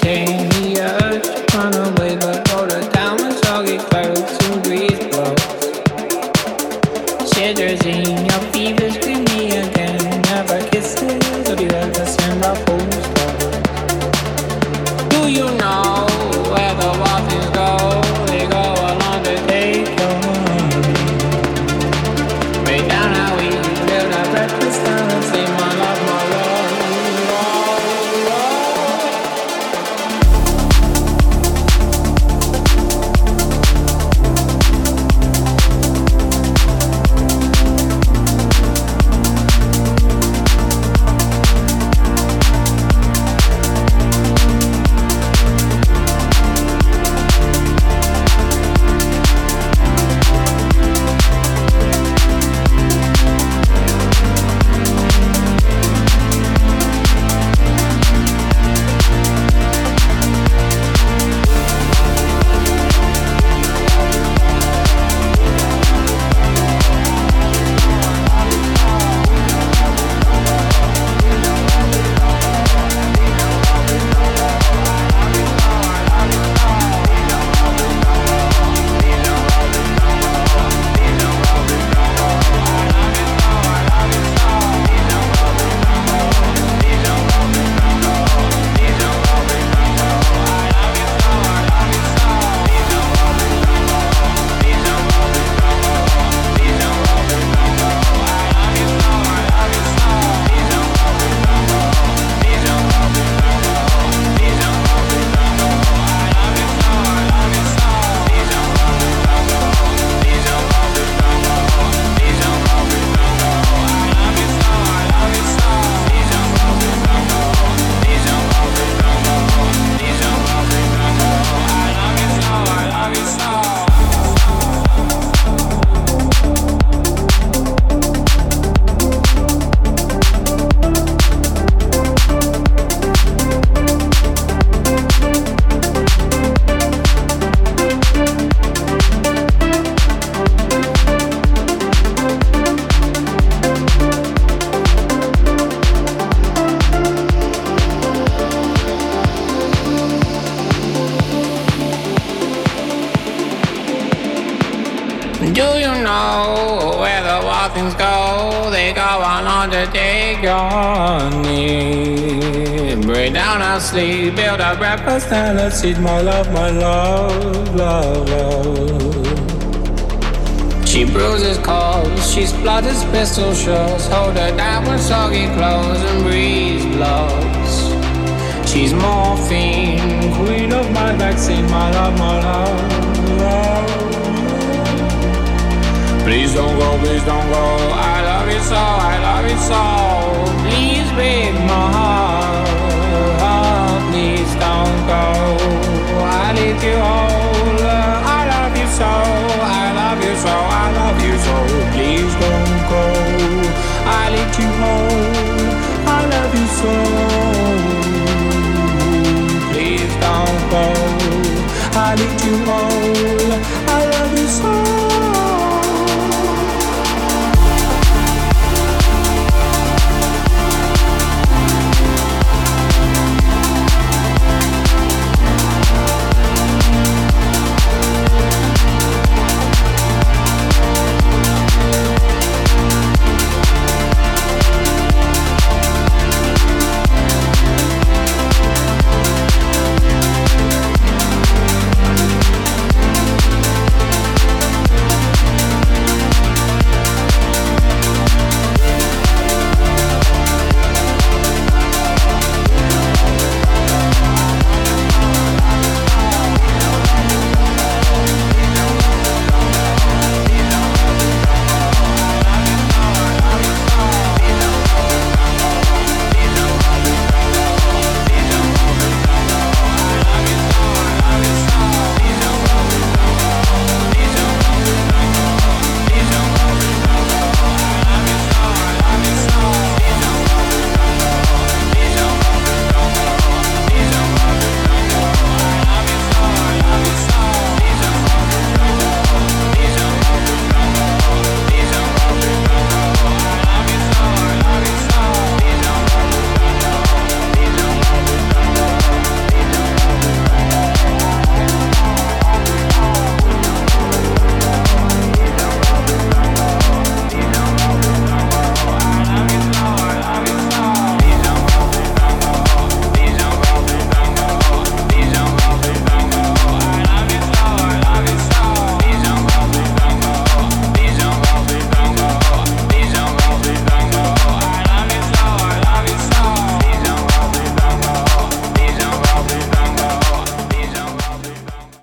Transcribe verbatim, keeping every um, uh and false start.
entertain the urge to run away, but roll her down when soggy clothes and breeze blows. Shivers in your fever, scream me again. Never kisses, or do you ever send our fools love? Do you know where the waffles go? They go along to take your money. Way down how we build our breakfast down and say my love, my love, love, do you know where the walkings go? They go on on to take your need. Break down our sleep, build our breakfast, and let's eat my love, my love, love, love. She bruises calls, she splutters pistol shots. Hold her down with soggy clothes and breeze blows. She's morphine, queen of my vaccine, my love, my love, love. Please don't go, please don't go. I love you so, I love you so.